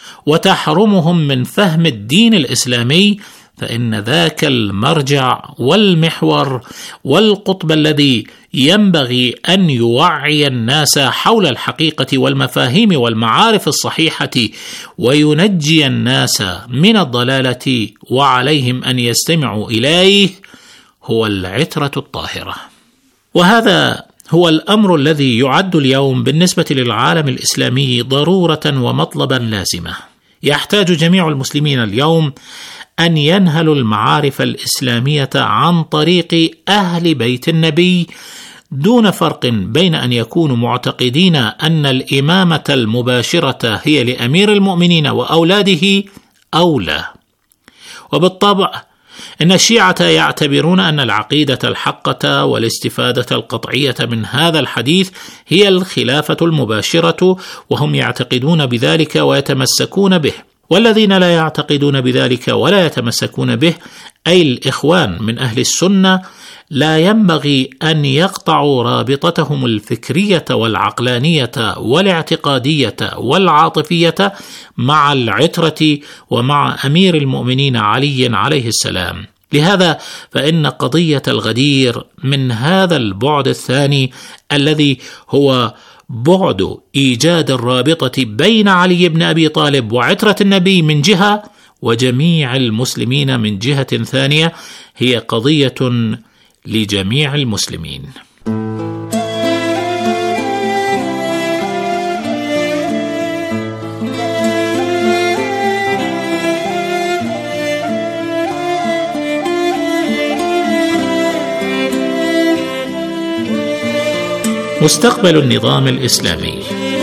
وتحرمهم من فهم الدين الإسلامي، فإن ذاك المرجع والمحور والقطب الذي ينبغي أن يوعي الناس حول الحقيقة والمفاهيم والمعارف الصحيحة وينجي الناس من الضلالة وعليهم أن يستمعوا إليه هو العترة الطاهرة. وهذا هو الأمر الذي يعد اليوم بالنسبة للعالم الإسلامي ضرورة ومطلبا لازمة. يحتاج جميع المسلمين اليوم أن ينهلوا المعارف الإسلامية عن طريق أهل بيت النبي، دون فرق بين أن يكونوا معتقدين أن الإمامة المباشرة هي لأمير المؤمنين وأولاده أو لا. وبالطبع إن الشيعة يعتبرون أن العقيدة الحقة والاستفادة القطعية من هذا الحديث هي الخلافة المباشرة، وهم يعتقدون بذلك ويتمسكون به. والذين لا يعتقدون بذلك ولا يتمسكون به، أي الإخوان من أهل السنة، لا ينبغي أن يقطعوا رابطتهم الفكرية والعقلانية والاعتقادية والعاطفية مع العترة ومع أمير المؤمنين علي عليه السلام. لهذا فإن قضية الغدير من هذا البعد الثاني الذي هو بعد إيجاد الرابطة بين علي بن أبي طالب وعترة النبي من جهة وجميع المسلمين من جهة ثانية، هي قضية لجميع المسلمين. مستقبل النظام الإسلامي.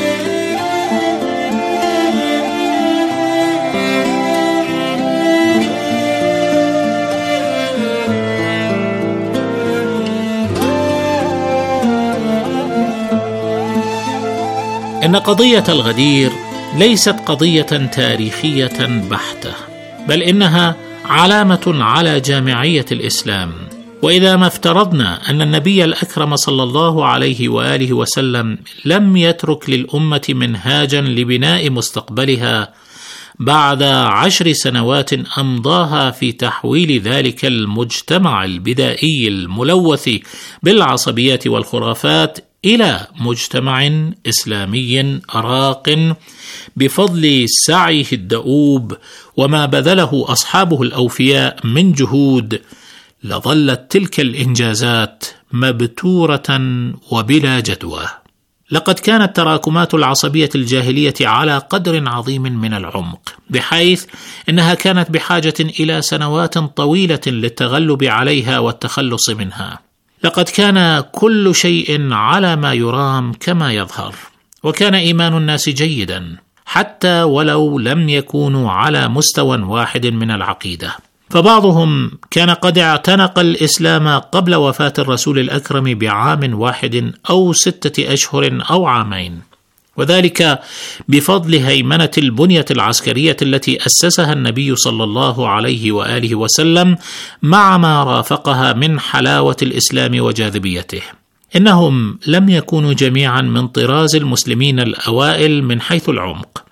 إن قضية الغدير ليست قضية تاريخية بحتة، بل إنها علامة على جامعية الإسلام. وإذا ما افترضنا أن النبي الأكرم صلى الله عليه وآله وسلم لم يترك للأمة منهاجا لبناء مستقبلها بعد عشر سنوات أمضاها في تحويل ذلك المجتمع البدائي الملوث بالعصبيات والخرافات إلى مجتمع إسلامي راق بفضل سعيه الدؤوب وما بذله أصحابه الأوفياء من جهود، لظلت تلك الإنجازات مبتورة وبلا جدوى. لقد كانت تراكمات العصبية الجاهلية على قدر عظيم من العمق، بحيث إنها كانت بحاجة إلى سنوات طويلة للتغلب عليها والتخلص منها. لقد كان كل شيء على ما يرام كما يظهر، وكان إيمان الناس جيدا حتى ولو لم يكونوا على مستوى واحد من العقيدة. فبعضهم كان قد اعتنق الإسلام قبل وفاة الرسول الأكرم بعام واحد أو ستة أشهر أو عامين، وذلك بفضل هيمنة البنية العسكرية التي أسسها النبي صلى الله عليه وآله وسلم مع ما رافقها من حلاوة الإسلام وجاذبيته. إنهم لم يكونوا جميعا من طراز المسلمين الأوائل من حيث العمق،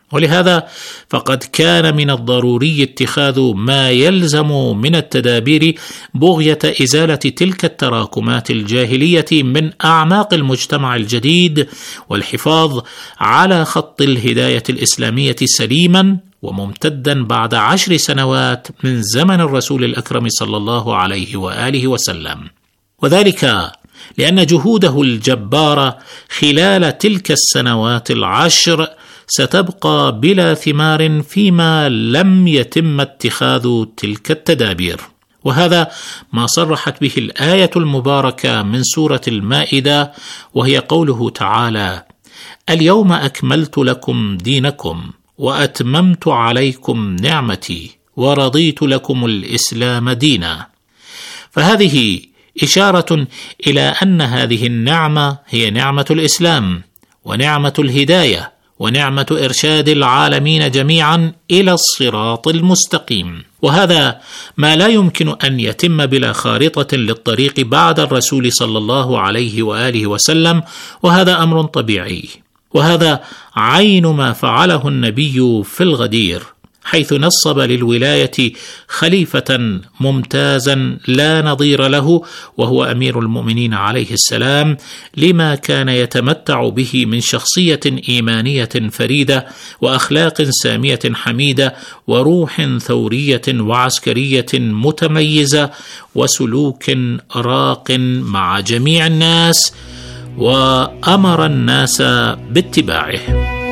ولهذا فقد كان من الضروري اتخاذ ما يلزم من التدابير بغية إزالة تلك التراكمات الجاهلية من أعماق المجتمع الجديد، والحفاظ على خط الهداية الإسلامية سليما وممتدا بعد عشر سنوات من زمن الرسول الأكرم صلى الله عليه وآله وسلم. وذلك لأن جهوده الجبارة خلال تلك السنوات العشر ستبقى بلا ثمار فيما لم يتم اتخاذ تلك التدابير، وهذا ما صرحت به الآية المباركة من سورة المائدة، وهي قوله تعالى: اليوم أكملت لكم دينكم وأتممت عليكم نعمتي ورضيت لكم الإسلام دينا. فهذه إشارة إلى أن هذه النعمة هي نعمة الإسلام ونعمة الهداية ونعمة إرشاد العالمين جميعا إلى الصراط المستقيم، وهذا ما لا يمكن أن يتم بلا خارطة للطريق بعد الرسول صلى الله عليه وآله وسلم، وهذا أمر طبيعي، وهذا عين ما فعله النبي في الغدير، حيث نصب للولاية خليفة ممتازا لا نظير له، وهو أمير المؤمنين عليه السلام، لما كان يتمتع به من شخصية إيمانية فريدة وأخلاق سامية حميدة وروح ثورية وعسكرية متميزة وسلوك راق مع جميع الناس، وأمر الناس باتباعه.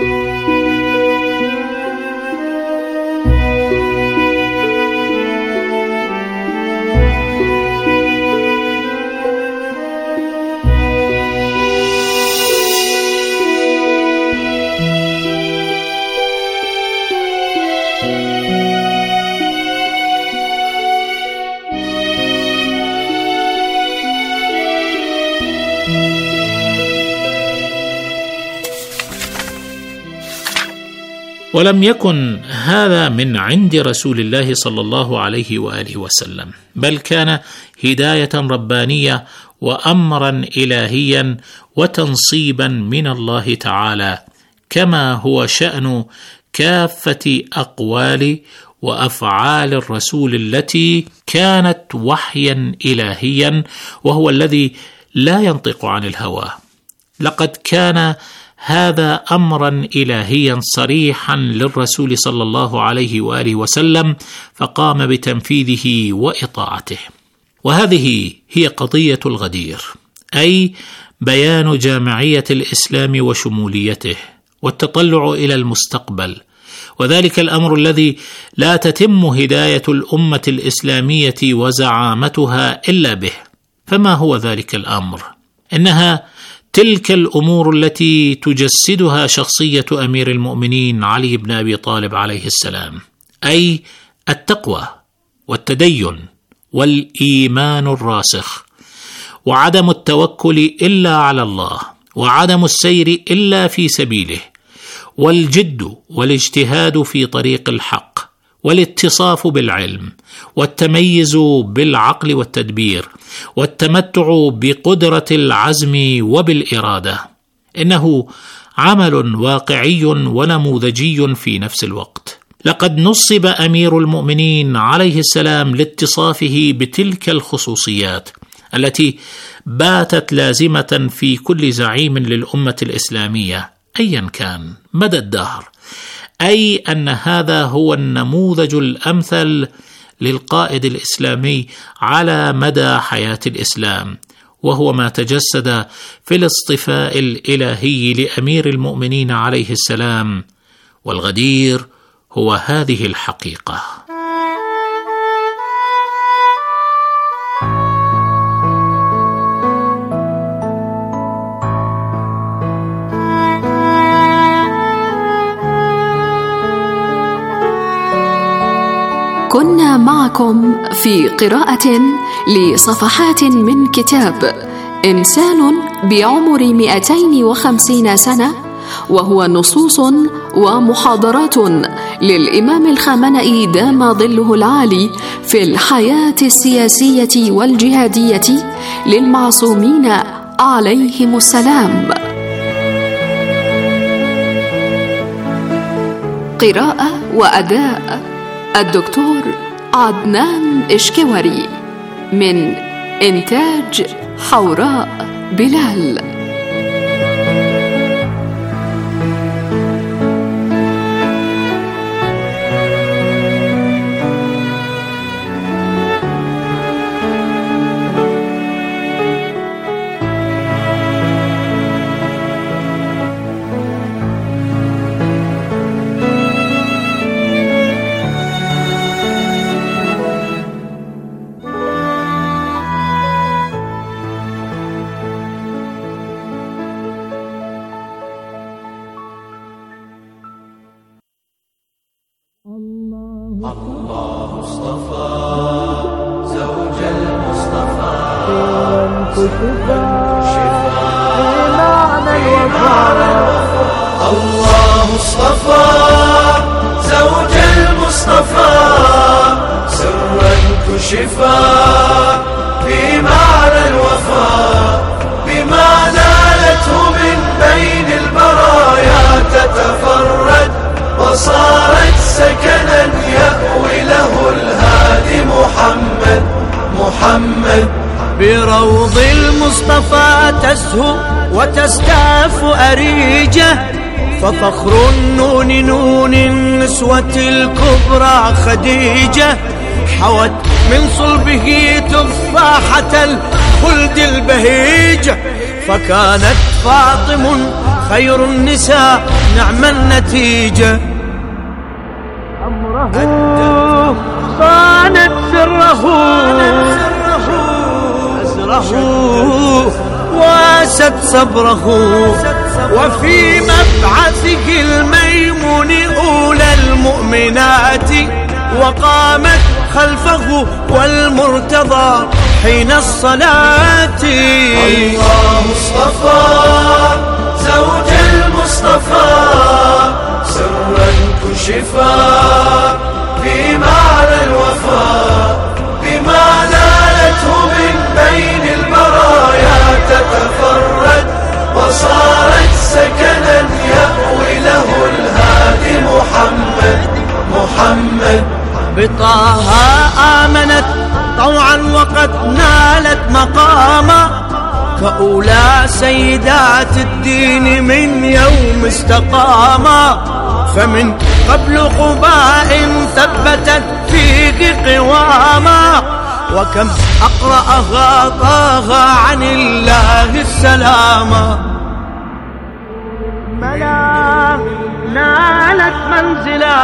ولم يكن هذا من عند رسول الله صلى الله عليه وآله وسلم، بل كان هداية ربانية وأمرا إلهيا وتنصيبا من الله تعالى، كما هو شأن كافة أقوال وأفعال الرسول التي كانت وحيا إلهيا، وهو الذي لا ينطق عن الهوى. لقد كان هذا أمرا إلهيا صريحا للرسول صلى الله عليه وآله وسلم، فقام بتنفيذه وإطاعته. وهذه هي قضية الغدير، أي بيان جامعية الإسلام وشموليته والتطلع إلى المستقبل، وذلك الأمر الذي لا تتم هداية الأمة الإسلامية وزعامتها إلا به. فما هو ذلك الأمر؟ إنها تلك الأمور التي تجسدها شخصية أمير المؤمنين علي بن أبي طالب عليه السلام، أي التقوى والتدين والإيمان الراسخ، وعدم التوكل إلا على الله، وعدم السير إلا في سبيله، والجد والاجتهاد في طريق الحق، والاتصاف بالعلم، والتميز بالعقل والتدبير، والتمتع بقدرة العزم وبالإرادة. إنه عمل واقعي ونموذجي في نفس الوقت. لقد نصب أمير المؤمنين عليه السلام لاتصافه بتلك الخصوصيات التي باتت لازمة في كل زعيم للأمة الإسلامية أيا كان مدى الدهر، أي أن هذا هو النموذج الأمثل للقائد الإسلامي على مدى حياة الإسلام، وهو ما تجسد في الاصطفاء الإلهي لأمير المؤمنين عليه السلام. والغدير هو هذه الحقيقة. كنا معكم في قراءة لصفحات من كتاب إنسان بعمر مئتين وخمسين سنة، وهو نصوص ومحاضرات للإمام الخامنئي دام ظله العالي في الحياة السياسية والجهادية للمعصومين عليهم السلام. قراءة وأداء الدكتور عدنان إشكواري، من إنتاج حوراء بلال. الله اصطفى زوج المصطفى شفاء معنى الوفاء. الله اصطفى زوج المصطفى سرا كشفا في معنى الوفاء، بما نالته من بين البرايا تتفرد، وصارت سكنا يأوي له الهادي محمد محمد. بروض المصطفى تسهو وتستاف أريجه، ففخر النون نون النسوة الكبرى خديجة، حوت من صلبه تفاحة الخلد البهيجة، فكانت فاطم خير النساء نعم النتيجة. أمره صانت سره أسره واست صبره، وفي مبعثه الميمون أولى المؤمنات، وقامت خلفه والمرتضى حين الصلاة. الله اصطفى زوج المصطفى سرا كشفا في معنى الوفاء، بما نالته من بين البرايا تتفرد، وصارت سكنا يأوي له الهادي محمد محمد. بطه آمنت طوعا وقد نالت مقاما، كأولى سيدات الدين من يوم استقاما، فمن قبل قباء ثبتت فيه قواما، وكم أقرأها طه عن الله السلاما. ملا نالت منزلا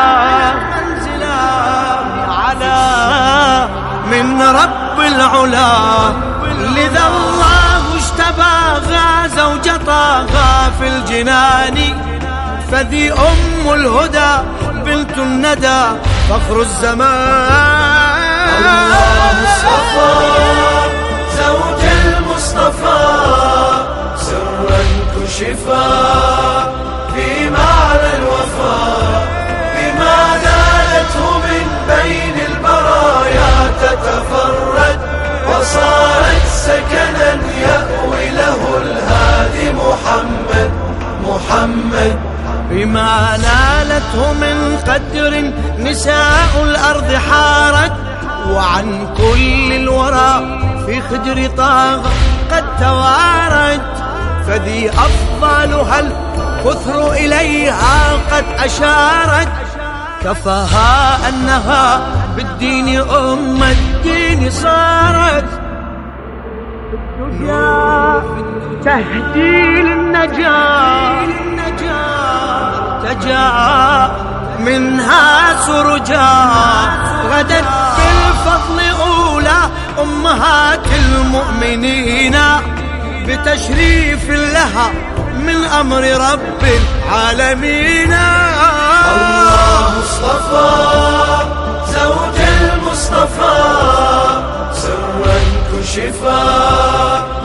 على من رب العلا، لذا الله اشتباها زوج طه في الجنان، فذي أم الهدى بنت الندى فخر الزمان. الله اصطفى زوج المصطفى سرا كشفا في معنى الوفاء، بما نالته من بين البرايا تتفرد، وصارت سكنا يأوي له الهادي محمد محمد. بما نالته من قدر نساء الأرض حارت، وعن كل الورى في خدر طه قد توارت، فذي أفضلها الكثر إليها قد أشارت، كفاها أنها بالدين أم الدين صارت. تهدي للنجاة ارتجى منها سرجا، غدت بالفضل أولى أمهات المؤمنين، بتشريف لها من أمر رب العالمين. الله اصطفى زوج المصطفى سرا كشفا